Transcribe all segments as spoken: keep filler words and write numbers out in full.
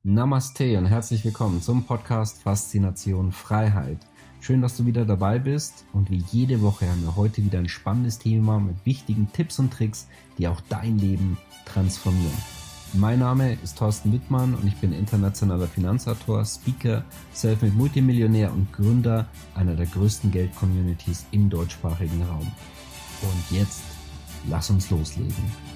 Namaste und herzlich willkommen zum Podcast Faszination Freiheit. Schön, dass du wieder dabei bist und wie jede Woche haben wir heute wieder ein spannendes Thema mit wichtigen Tipps und Tricks, die auch dein Leben transformieren. Mein Name ist Thorsten Wittmann und ich bin internationaler Finanzautor, Speaker, Selfmade Multimillionär und Gründer einer der größten Geld-Communities im deutschsprachigen Raum. Und jetzt lass uns loslegen.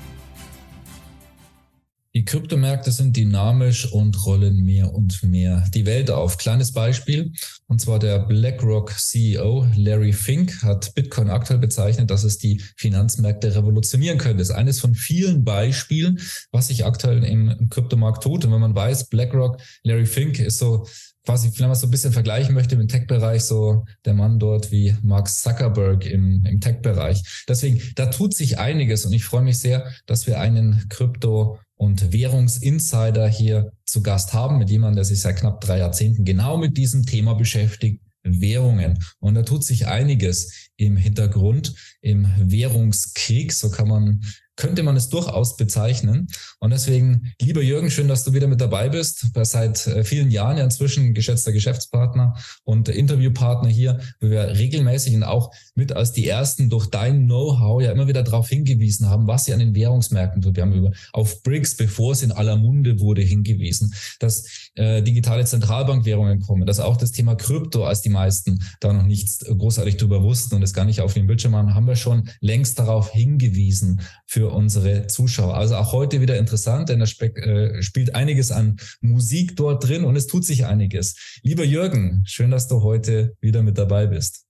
Die Kryptomärkte sind dynamisch und rollen mehr und mehr die Welt auf. Kleines Beispiel, und zwar der BlackRock C E O Larry Fink hat Bitcoin aktuell bezeichnet, dass es die Finanzmärkte revolutionieren könnte. Das ist eines von vielen Beispielen, was sich aktuell im, im Kryptomarkt tut. Und wenn man weiß, BlackRock, Larry Fink ist so quasi, wenn man so ein bisschen vergleichen möchte im Tech-Bereich, so der Mann dort wie Mark Zuckerberg im, im Tech-Bereich. Deswegen, da tut sich einiges und ich freue mich sehr, dass wir einen Krypto- und Währungsinsider hier zu Gast haben, mit jemandem, der sich seit knapp drei Jahrzehnten genau mit diesem Thema beschäftigt, Währungen. Und da tut sich einiges im Hintergrund, im Währungskrieg, so kann man, könnte man es durchaus bezeichnen. Und deswegen, lieber Jürgen, schön, dass du wieder mit dabei bist. Seit vielen Jahren ja inzwischen geschätzter Geschäftspartner und Interviewpartner hier, wo wir regelmäßig und auch mit als die Ersten durch dein Know-how ja immer wieder darauf hingewiesen haben, was sie an den Währungsmärkten tut. Wir haben über auf B R I C S, bevor es in aller Munde wurde, hingewiesen, dass äh, digitale Zentralbankwährungen kommen, dass auch das Thema Krypto, als die meisten da noch nichts großartig drüber wussten und es gar nicht auf dem Bildschirm haben, haben wir schon längst darauf hingewiesen für unsere Zuschauer. Also auch heute wieder interessant, denn da spe- äh, spielt einiges an Musik dort drin und es tut sich einiges. Lieber Jürgen, schön, dass du heute wieder mit dabei bist.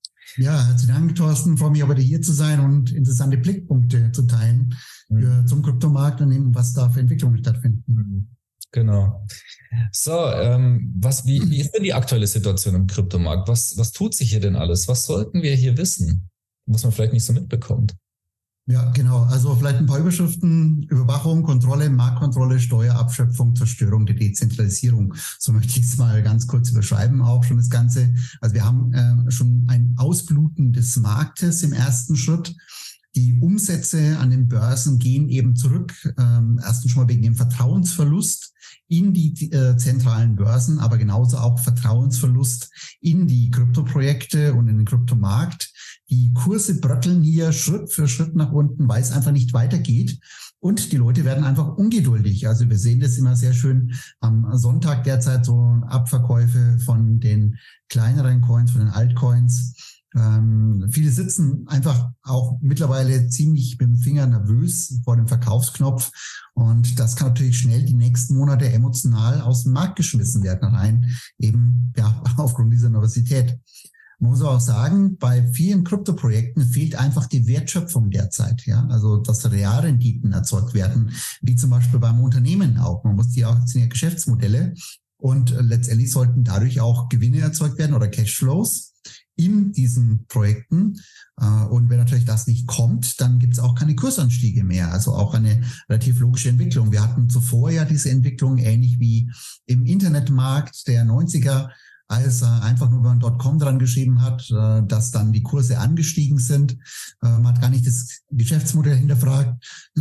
Ja, herzlichen Dank, Thorsten. Ich freue mich, heute hier zu sein und interessante Blickpunkte zu teilen für, mhm. zum Kryptomarkt und eben, was da für Entwicklungen stattfinden. Genau. So, ähm, was, wie, wie ist denn die aktuelle Situation im Kryptomarkt? Was, was tut sich hier denn alles? Was sollten wir hier wissen, was man vielleicht nicht so mitbekommt? Ja, genau. Also vielleicht ein paar Überschriften: Überwachung, Kontrolle, Marktkontrolle, Steuerabschöpfung, Zerstörung der Dezentralisierung. So möchte ich es mal ganz kurz überschreiben, auch schon das Ganze. Also wir haben äh, schon ein Ausbluten des Marktes im ersten Schritt. Die Umsätze an den Börsen gehen eben zurück, ähm, erstens schon mal wegen dem Vertrauensverlust in die äh, zentralen Börsen, aber genauso auch Vertrauensverlust in die Kryptoprojekte und in den Kryptomarkt. Die Kurse bröckeln hier Schritt für Schritt nach unten, weil es einfach nicht weitergeht. Und die Leute werden einfach ungeduldig. Also wir sehen das immer sehr schön am Sonntag derzeit, so Abverkäufe von den kleineren Coins, von den Altcoins. Ähm, viele sitzen einfach auch mittlerweile ziemlich mit dem Finger nervös vor dem Verkaufsknopf. Und das kann natürlich schnell die nächsten Monate emotional aus dem Markt geschmissen werden, rein eben ja aufgrund dieser Nervosität. Man muss auch sagen, bei vielen Kryptoprojekten fehlt einfach die Wertschöpfung derzeit, ja, also dass Realrenditen erzeugt werden, wie zum Beispiel beim Unternehmen auch. Man muss die auch, das sind ja Geschäftsmodelle und letztendlich sollten dadurch auch Gewinne erzeugt werden oder Cashflows in diesen Projekten. Und wenn natürlich das nicht kommt, dann gibt es auch keine Kursanstiege mehr. Also auch eine relativ logische Entwicklung. Wir hatten zuvor ja diese Entwicklung ähnlich wie im Internetmarkt der neunziger, als er einfach nur beim Dotcom dran geschrieben hat, dass dann die Kurse angestiegen sind. Man hat gar nicht das Geschäftsmodell hinterfragt,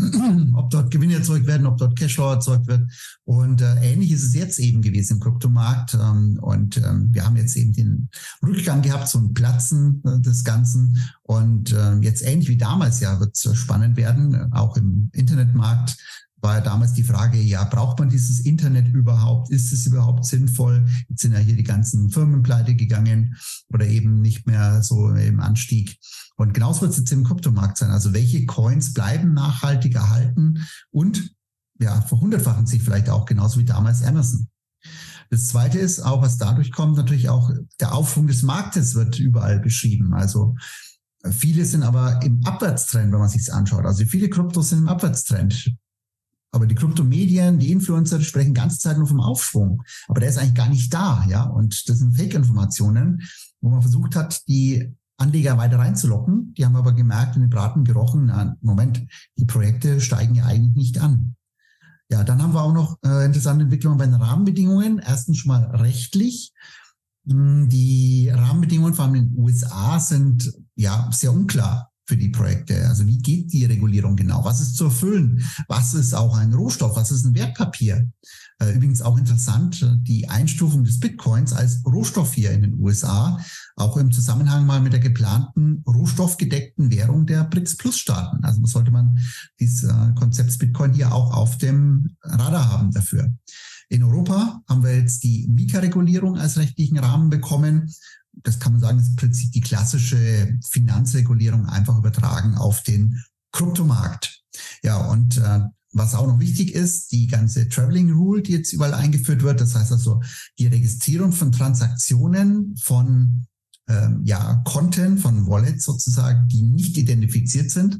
ob dort Gewinne erzeugt werden, ob dort Cashflow erzeugt wird. Und ähnlich ist es jetzt eben gewesen im Kryptomarkt. Und wir haben jetzt eben den Rückgang gehabt, so ein Platzen des Ganzen. Und jetzt ähnlich wie damals, ja, wird es spannend werden, auch im Internetmarkt. War ja damals die Frage, ja, braucht man dieses Internet überhaupt? Ist es überhaupt sinnvoll? Jetzt sind ja hier die ganzen Firmen pleite gegangen oder eben nicht mehr so im Anstieg. Und genauso wird es jetzt im Kryptomarkt sein. Also welche Coins bleiben nachhaltig erhalten und ja, verhundertfachen sich vielleicht auch genauso wie damals Amazon. Das Zweite ist auch, was dadurch kommt, natürlich auch der Aufschwung des Marktes wird überall beschrieben. Also viele sind aber im Abwärtstrend, wenn man sich das anschaut. Also viele Kryptos sind im Abwärtstrend. Aber die Kryptomedien, die Influencer die sprechen die ganze Zeit nur vom Aufschwung. Aber der ist eigentlich gar nicht da, ja. Und das sind Fake-Informationen, wo man versucht hat, die Anleger weiter reinzulocken. Die haben aber gemerkt, in den Braten gerochen, na, Moment, die Projekte steigen ja eigentlich nicht an. Ja, dann haben wir auch noch äh, interessante Entwicklungen bei den Rahmenbedingungen. Erstens schon mal rechtlich. Die Rahmenbedingungen vor allem in den U S A sind ja sehr unklar. für die Projekte? Also wie geht die Regulierung genau? Was ist zu erfüllen? Was ist auch ein Rohstoff? Was ist ein Wertpapier? Übrigens auch interessant, die Einstufung des Bitcoins als Rohstoff hier in den U S A, auch im Zusammenhang mal mit der geplanten rohstoffgedeckten Währung der BRICS-Plus-Staaten. Also sollte man dieses Konzept Bitcoin hier auch auf dem Radar haben dafür. In Europa haben wir jetzt die Mika-Regulierung als rechtlichen Rahmen bekommen. Das kann man sagen, ist im Prinzip die klassische Finanzregulierung einfach übertragen auf den Kryptomarkt. Ja, und äh, was auch noch wichtig ist, die ganze Traveling Rule, die jetzt überall eingeführt wird. Das heißt also die Registrierung von Transaktionen von ähm, ja Konten, von Wallets sozusagen, die nicht identifiziert sind.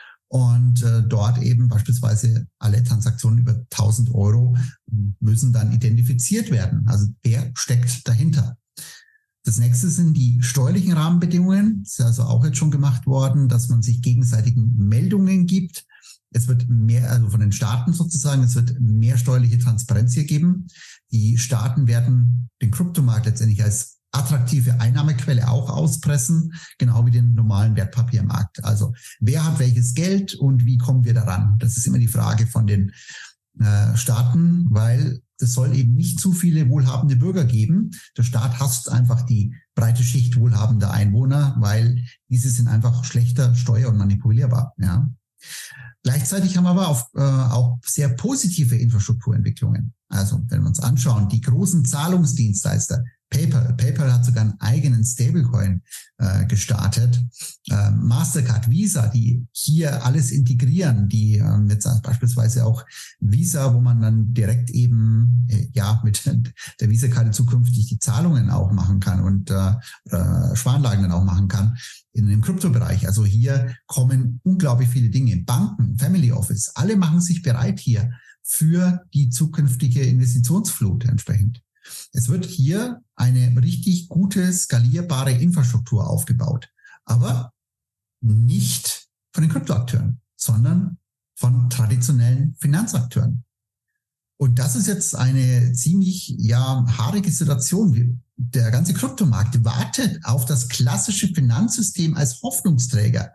Und äh, dort eben beispielsweise alle Transaktionen über tausend Euro müssen dann identifiziert werden. Also wer steckt dahinter? Das nächste sind die steuerlichen Rahmenbedingungen. Das ist also auch jetzt schon gemacht worden, dass man sich gegenseitigen Meldungen gibt. Es wird mehr, also von den Staaten sozusagen, es wird mehr steuerliche Transparenz hier geben. Die Staaten werden den Kryptomarkt letztendlich als attraktive Einnahmequelle auch auspressen, genau wie den normalen Wertpapiermarkt. Also wer hat welches Geld und wie kommen wir daran? Das ist immer die Frage von den äh, Staaten, weil es soll eben nicht zu viele wohlhabende Bürger geben. Der Staat hasst einfach die breite Schicht wohlhabender Einwohner, weil diese sind einfach schlechter steuer- und manipulierbar. Ja. Gleichzeitig haben wir aber auch, äh, auch sehr positive Infrastrukturentwicklungen. Also wenn wir uns anschauen, die großen Zahlungsdienstleister, PayPal, PayPal hat sogar einen eigenen Stablecoin äh, gestartet. Äh, Mastercard, Visa, die hier alles integrieren, die äh, jetzt beispielsweise auch Visa, wo man dann direkt eben äh, ja mit der Visa-Karte zukünftig die Zahlungen auch machen kann und äh, äh, Sparanlagen dann auch machen kann in dem Kryptobereich. Also hier kommen unglaublich viele Dinge. Banken, Family Office, alle machen sich bereit hier für die zukünftige Investitionsflut entsprechend. Es wird hier eine richtig gute, skalierbare Infrastruktur aufgebaut, aber nicht von den Kryptoakteuren, sondern von traditionellen Finanzakteuren. Und das ist jetzt eine ziemlich ja haarige Situation. Der ganze Kryptomarkt wartet auf das klassische Finanzsystem als Hoffnungsträger.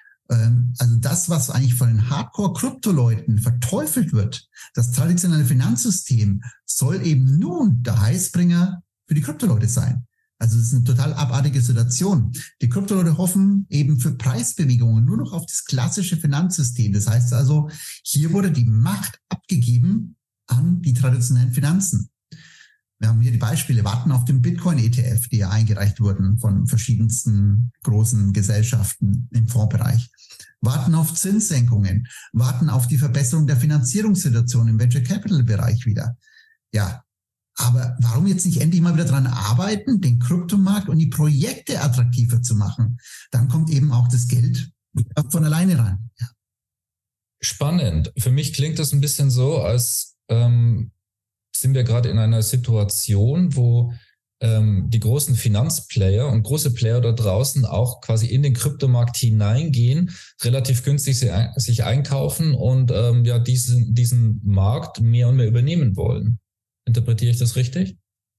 Also das, was eigentlich von den Hardcore-Krypto-Leuten verteufelt wird, das traditionelle Finanzsystem, soll eben nun der Heißbringer für die Krypto-Leute sein. Also es ist eine total abartige Situation. Die Krypto-Leute hoffen eben für Preisbewegungen nur noch auf das klassische Finanzsystem. Das heißt also, hier wurde die Macht abgegeben an die traditionellen Finanzen. Wir haben hier die Beispiele, warten auf den Bitcoin-E T F, die ja eingereicht wurden von verschiedensten großen Gesellschaften im Fondsbereich. Warten auf Zinssenkungen, warten auf die Verbesserung der Finanzierungssituation im Venture Capital Bereich wieder. Ja, aber warum jetzt nicht endlich mal wieder dran arbeiten, den Kryptomarkt und die Projekte attraktiver zu machen? Dann kommt eben auch das Geld von alleine rein. Ja. Spannend. Für mich klingt das ein bisschen so, als ähm, sind wir gerade in einer Situation, wo ähm, die großen Finanzplayer und große Player da draußen auch quasi in den Kryptomarkt hineingehen, relativ günstig sie, sich einkaufen und ähm, ja diesen, diesen Markt mehr und mehr übernehmen wollen. Interpretiere ich das richtig?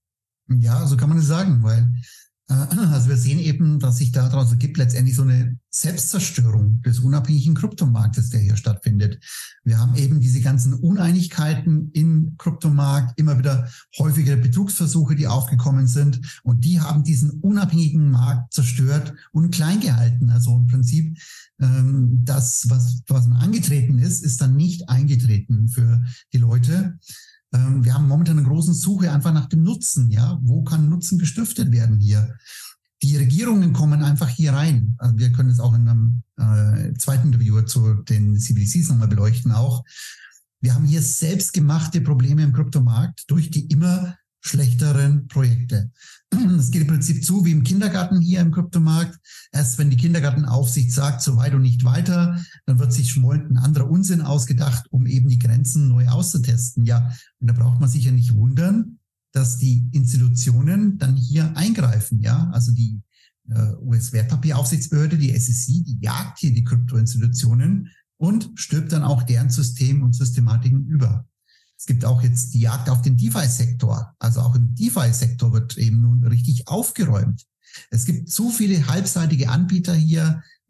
Ja, so kann man es sagen, weil äh, also wir sehen eben, dass sich daraus ergibt letztendlich so eine Selbstzerstörung des unabhängigen Kryptomarktes, der hier stattfindet. Wir haben eben diese ganzen Uneinigkeiten im Kryptomarkt, immer wieder häufigere Betrugsversuche, die aufgekommen sind, und die haben diesen unabhängigen Markt zerstört und klein gehalten. Also im Prinzip ähm, das, was, was angetreten ist, ist dann nicht eingetreten für die Leute. Wir haben momentan eine große Suche einfach nach dem Nutzen. Ja, wo kann Nutzen gestiftet werden hier? Die Regierungen kommen einfach hier rein. Also wir können es auch in einem äh, zweiten Interview zu den C B D Cs nochmal beleuchten auch. Wir haben hier selbstgemachte Probleme im Kryptomarkt durch die immer schlechteren Projekte. Das geht im Prinzip zu wie im Kindergarten hier im Kryptomarkt. Erst wenn die Kindergartenaufsicht sagt, so weit und nicht weiter, dann wird sich schmollend ein anderer Unsinn ausgedacht, um eben die Grenzen neu auszutesten. Ja, und da braucht man sich ja nicht wundern, dass die Institutionen dann hier eingreifen. Ja, also die äh, U S-Wertpapieraufsichtsbehörde, die S E C, die jagt hier die Kryptoinstitutionen und stülpt dann auch deren System und Systematiken über. Es gibt auch jetzt die Jagd auf den DeFi-Sektor. Also auch im DeFi-Sektor wird eben nun richtig aufgeräumt. Es gibt zu viele halbseitige Anbieter hier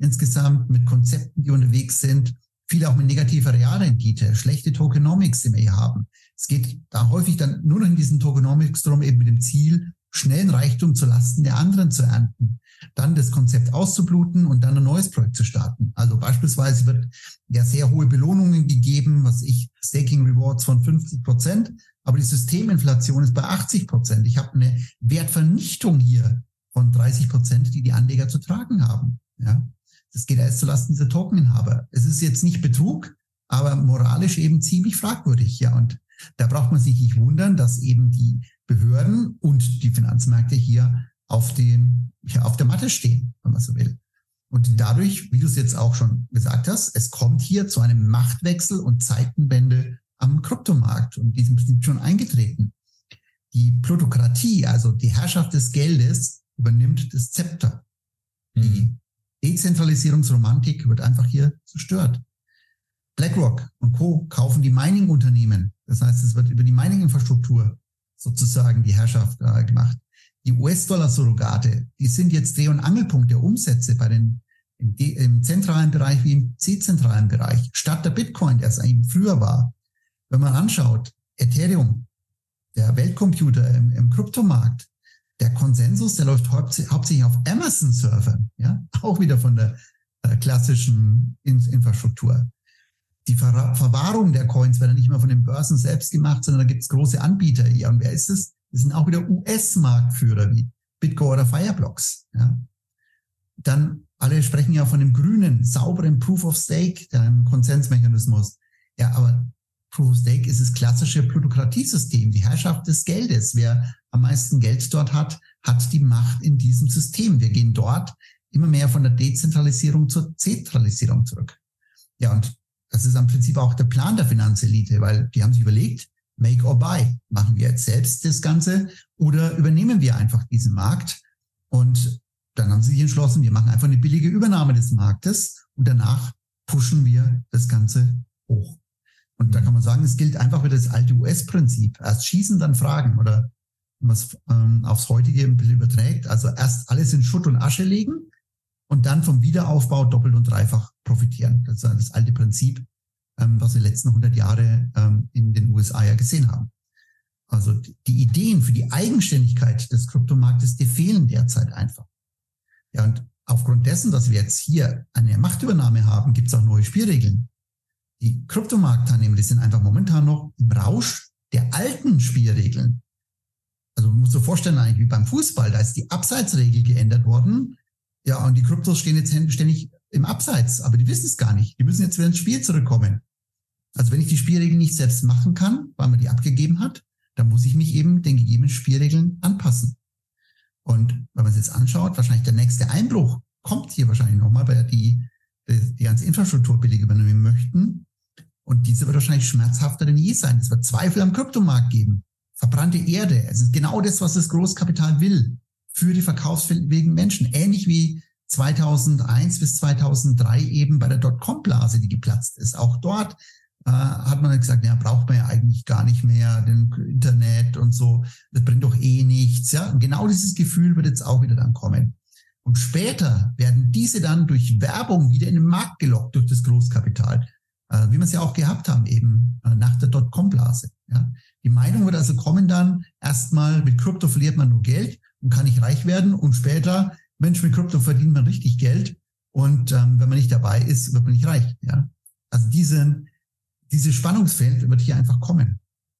insgesamt, mit Konzepten, die unterwegs sind, viele auch mit negativer Realrendite, schlechte Tokenomics, die wir hier haben. Es geht da häufig dann nur noch in diesen Tokenomics drum, eben mit dem Ziel, schnellen Reichtum zu Lasten der anderen zu ernten, dann das Konzept auszubluten und dann ein neues Projekt zu starten. Also beispielsweise wird ja sehr hohe Belohnungen gegeben, was ich, Staking Rewards von fünfzig Prozent, aber die Systeminflation ist bei achtzig Prozent. Ich habe eine Wertvernichtung hier von dreißig Prozent, die die Anleger zu tragen haben. Ja, das geht erst zulasten dieser Tokeninhaber. Es ist jetzt nicht Betrug, aber moralisch eben ziemlich fragwürdig. Ja, und da braucht man sich nicht wundern, dass eben die Behörden und die Finanzmärkte hier auf den, ja, auf der Matte stehen, wenn man so will. Und dadurch, wie du es jetzt auch schon gesagt hast, es kommt hier zu einem Machtwechsel und Zeitenwende am Kryptomarkt und diesem Prinzip schon eingetreten. Die Plutokratie, also die Herrschaft des Geldes, übernimmt das Zepter. Mhm. Die Dezentralisierungsromantik wird einfach hier zerstört. BlackRock und Co. kaufen die Mining-Unternehmen. Das heißt, es wird über die Mining-Infrastruktur sozusagen die Herrschaft äh, gemacht. Die U S-Dollar-Surrogate, die sind jetzt Dreh- und Angelpunkt der Umsätze bei den, im, im zentralen Bereich wie im dezentralen Bereich, statt der Bitcoin, der es eigentlich früher war. Wenn man anschaut, Ethereum, der Weltcomputer im, im Kryptomarkt, der Konsensus, der läuft hauptsächlich auf Amazon-Servern, ja, auch wieder von der äh, klassischen In- Infrastruktur. Die Ver- Verwahrung der Coins wird dann nicht mehr von den Börsen selbst gemacht, sondern da gibt es große Anbieter hier. Und wer ist es? Das sind auch wieder U S-Marktführer wie Bitgo oder Fireblocks. Ja. Dann, alle sprechen ja von dem grünen, sauberen Proof of Stake, dem Konsensmechanismus. Ja, aber Proof of Stake ist das klassische Plutokratiesystem, die Herrschaft des Geldes. Wer am meisten Geld dort hat, hat die Macht in diesem System. Wir gehen dort immer mehr von der Dezentralisierung zur Zentralisierung zurück. Ja, und das ist im Prinzip auch der Plan der Finanzelite, weil die haben sich überlegt, make or buy. Machen wir jetzt selbst das Ganze oder übernehmen wir einfach diesen Markt? Und dann haben sie sich entschlossen, wir machen einfach eine billige Übernahme des Marktes und danach pushen wir das Ganze hoch. Und mhm. da kann man sagen, es gilt einfach wieder das alte U S-Prinzip. Erst schießen, dann fragen oder wenn man es ähm, aufs heutige ein bisschen überträgt. Also erst alles in Schutt und Asche legen und dann vom Wiederaufbau doppelt und dreifach profitieren. Das ist das alte Prinzip, ähm, was wir die letzten hundert Jahre ähm, in den U S A ja gesehen haben. Also die, die Ideen für die Eigenständigkeit des Kryptomarktes, die fehlen derzeit einfach. Ja, und aufgrund dessen, dass wir jetzt hier eine Machtübernahme haben, gibt es auch neue Spielregeln. Die Kryptomarktteilnehmer, die sind einfach momentan noch im Rausch der alten Spielregeln. Also man muss sich vorstellen, eigentlich wie beim Fußball, da ist die Abseitsregel geändert worden. Ja, und die Kryptos stehen jetzt ständig im Abseits, aber die wissen es gar nicht. Die müssen jetzt wieder ins Spiel zurückkommen. Also wenn ich die Spielregeln nicht selbst machen kann, weil man die abgegeben hat, dann muss ich mich eben den gegebenen Spielregeln anpassen. Und wenn man es jetzt anschaut, wahrscheinlich der nächste Einbruch kommt hier wahrscheinlich nochmal, weil die, die die ganze Infrastruktur billig übernehmen möchten. Und diese wird wahrscheinlich schmerzhafter denn je sein. Es wird Zweifel am Kryptomarkt geben. Verbrannte Erde. Es ist genau das, was das Großkapital will. Für die verkaufsfähigen Menschen. Ähnlich wie zweitausendeins bis zweitausenddrei eben bei der Dotcom-Blase, die geplatzt ist. Auch dort äh, hat man gesagt, ja, braucht man ja eigentlich gar nicht mehr, den Internet und so. Das bringt doch eh nichts. Ja, und genau dieses Gefühl wird jetzt auch wieder dann kommen. Und später werden diese dann durch Werbung wieder in den Markt gelockt durch das Großkapital. Äh, wie wir es ja auch gehabt haben eben äh, nach der Dotcom-Blase. Ja. Die Meinung wird also kommen dann, erstmal mit Krypto verliert man nur Geld und kann nicht reich werden. Und später, Mensch, mit Krypto verdient man richtig Geld. Und ähm, wenn man nicht dabei ist, wird man nicht reich. Ja? Also diese, diese Spannungsfeld wird hier einfach kommen.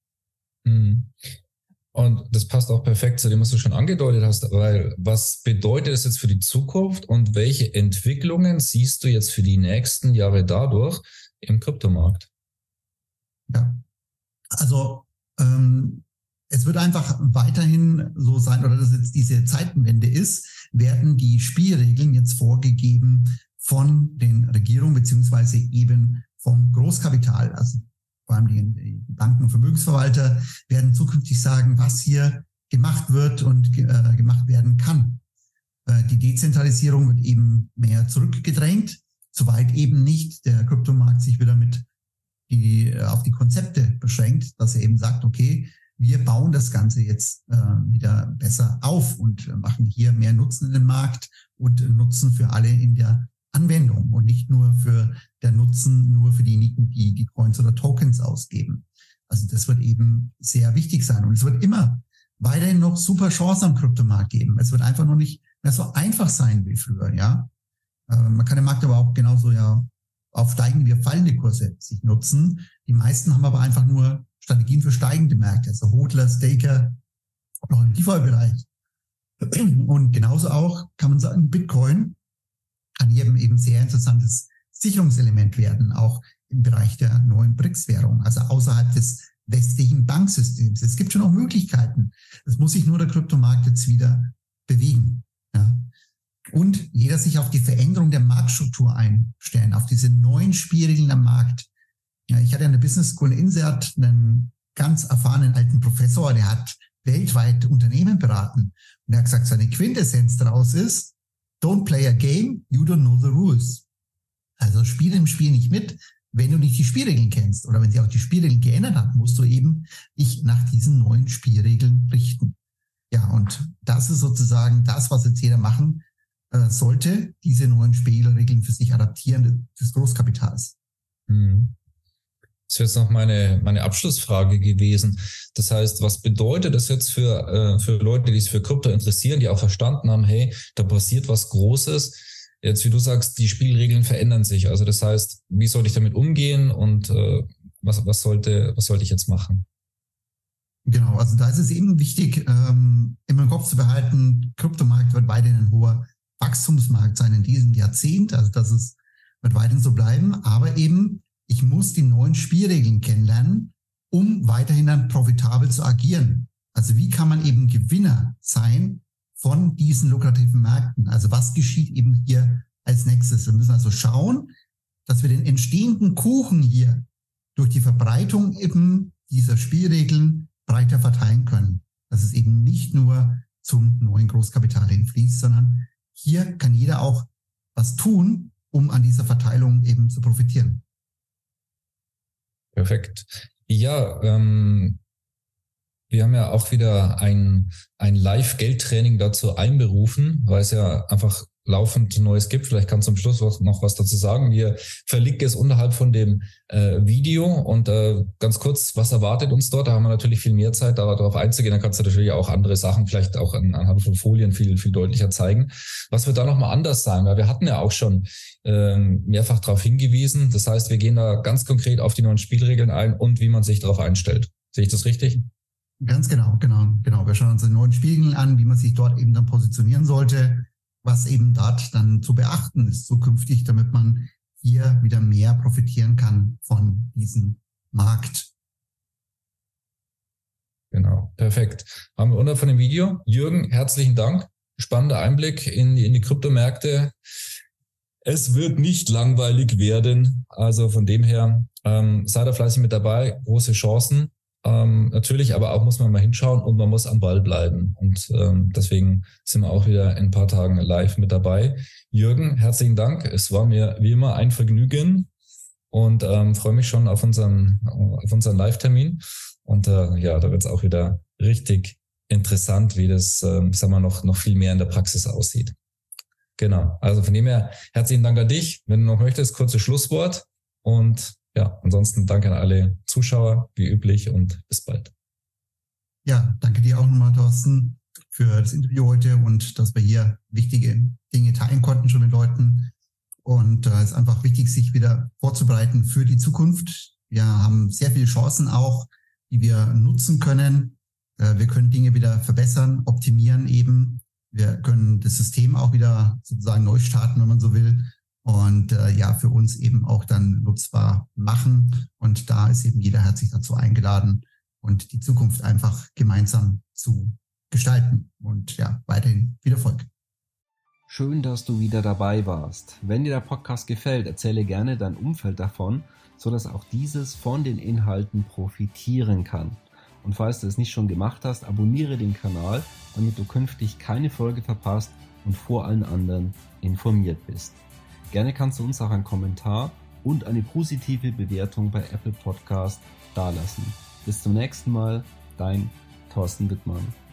Und das passt auch perfekt zu dem, was du schon angedeutet hast, weil was bedeutet es jetzt für die Zukunft und welche Entwicklungen siehst du jetzt für die nächsten Jahre dadurch im Kryptomarkt? Ja, also ähm, es wird einfach weiterhin so sein, oder dass jetzt diese Zeitenwende ist, werden die Spielregeln jetzt vorgegeben von den Regierungen beziehungsweise eben vom Großkapital. Also vor allem die Banken und Vermögensverwalter werden zukünftig sagen, was hier gemacht wird und äh, gemacht werden kann. Äh, die Dezentralisierung wird eben mehr zurückgedrängt, soweit eben nicht der Kryptomarkt sich wieder mit die, auf die Konzepte beschränkt, dass er eben sagt, okay, wir bauen das Ganze jetzt äh, wieder besser auf und machen hier mehr Nutzen in den Markt und Nutzen für alle in der Anwendung und nicht nur für der Nutzen, nur für diejenigen, die die Coins oder Tokens ausgeben. Also das wird eben sehr wichtig sein. Und es wird immer weiterhin noch super Chancen am Kryptomarkt geben. Es wird einfach noch nicht mehr so einfach sein wie früher, ja. Man kann den Markt aber auch genauso ja auf steigende wie fallende Kurse sich nutzen. Die meisten haben aber einfach nur Strategien für steigende Märkte, also Hodler, Staker, auch im DeFi-Bereich. Und genauso auch kann man sagen, Bitcoin kann hier eben sehr interessantes Sicherungselement werden, auch im Bereich der neuen B R I C S-Währung, also außerhalb des westlichen Banksystems. Es gibt schon auch Möglichkeiten. Es muss sich nur der Kryptomarkt jetzt wieder bewegen. Ja. Und jeder sich auf die Veränderung der Marktstruktur einstellen, auf diese neuen Spielregeln am Markt. Ja, ich hatte an der Business School in Insert einen ganz erfahrenen alten Professor, der hat weltweit Unternehmen beraten. Und er hat gesagt, seine Quintessenz daraus ist, don't play a game, you don't know the rules. Also spiele im Spiel nicht mit, wenn du nicht die Spielregeln kennst. Oder wenn sich auch die Spielregeln geändert haben, musst du eben dich nach diesen neuen Spielregeln richten. Ja, und das ist sozusagen das, was jetzt jeder machen äh, sollte, diese neuen Spielregeln für sich adaptieren des Großkapitals. Mhm. Das ist jetzt noch meine, meine Abschlussfrage gewesen. Das heißt, was bedeutet das jetzt für, äh, für Leute, die sich für Krypto interessieren, die auch verstanden haben, hey, da passiert was Großes. Jetzt, wie du sagst, die Spielregeln verändern sich. Also das heißt, wie soll ich damit umgehen und äh, was, was, sollte, was sollte ich jetzt machen? Genau, also da ist es eben wichtig, ähm, immer im Kopf zu behalten, Kryptomarkt wird weiterhin ein hoher Wachstumsmarkt sein in diesem Jahrzehnt. Also das ist, wird weiterhin so bleiben, aber eben ich muss die neuen Spielregeln kennenlernen, um weiterhin dann profitabel zu agieren. Also wie kann man eben Gewinner sein von diesen lukrativen Märkten? Also was geschieht eben hier als nächstes? Wir müssen also schauen, dass wir den entstehenden Kuchen hier durch die Verbreitung eben dieser Spielregeln breiter verteilen können. Dass es eben nicht nur zum neuen Großkapital hinfließt, sondern hier kann jeder auch was tun, um an dieser Verteilung eben zu profitieren. Perfekt. Ja, ähm, wir haben ja auch wieder ein, ein Live-Geldtraining dazu einberufen, weil es ja einfach laufend Neues gibt. Vielleicht kannst du am Schluss noch was dazu sagen. Wir verlinken es unterhalb von dem äh, Video und äh, ganz kurz, was erwartet uns dort? Da haben wir natürlich viel mehr Zeit, darauf einzugehen. Dann kannst du natürlich auch andere Sachen vielleicht auch an, anhand von Folien viel viel deutlicher zeigen. Was wird da nochmal anders sein? Weil wir hatten ja auch schon äh, mehrfach darauf hingewiesen. Das heißt, wir gehen da ganz konkret auf die neuen Spielregeln ein und wie man sich darauf einstellt. Sehe ich das richtig? Ganz genau, genau, genau. Wir schauen uns die neuen Spielregeln an, wie man sich dort eben dann positionieren sollte, was eben dort dann zu beachten ist zukünftig, damit man hier wieder mehr profitieren kann von diesem Markt. Genau, perfekt. Haben wir unter von dem Video. Jürgen, herzlichen Dank. Spannender Einblick in die, in die Kryptomärkte. Es wird nicht langweilig werden. Also von dem her, ähm, seid da fleißig mit dabei. Große Chancen. Ähm, natürlich, aber auch muss man mal hinschauen und man muss am Ball bleiben. Und ähm, deswegen sind wir auch wieder in ein paar Tagen live mit dabei. Jürgen, herzlichen Dank. Es war mir wie immer ein Vergnügen und ähm, freue mich schon auf unseren, auf unseren Live-Termin. Und äh, ja, da wird es auch wieder richtig interessant, wie das, ähm, sagen wir, noch, noch viel mehr in der Praxis aussieht. Genau. Also von dem her, herzlichen Dank an dich. Wenn du noch möchtest, kurzes Schlusswort und ja, ansonsten danke an alle Zuschauer, wie üblich, und bis bald. Ja, danke dir auch nochmal, Thorsten, für das Interview heute und dass wir hier wichtige Dinge teilen konnten schon mit Leuten. Und es äh, ist einfach wichtig, sich wieder vorzubereiten für die Zukunft. Wir haben sehr viele Chancen auch, die wir nutzen können. Äh, wir können Dinge wieder verbessern, optimieren eben. Wir können das System auch wieder sozusagen neu starten, wenn man so will. Und äh, ja, für uns eben auch dann nutzbar machen. Und da ist eben jeder herzlich dazu eingeladen und die Zukunft einfach gemeinsam zu gestalten. Und ja, weiterhin viel Erfolg. Schön, dass du wieder dabei warst. Wenn dir der Podcast gefällt, erzähle gerne dein Umfeld davon, sodass auch dieses von den Inhalten profitieren kann. Und falls du es nicht schon gemacht hast, abonniere den Kanal, damit du künftig keine Folge verpasst und vor allen anderen informiert bist. Gerne kannst du uns auch einen Kommentar und eine positive Bewertung bei Apple Podcast dalassen. Bis zum nächsten Mal, dein Thorsten Wittmann.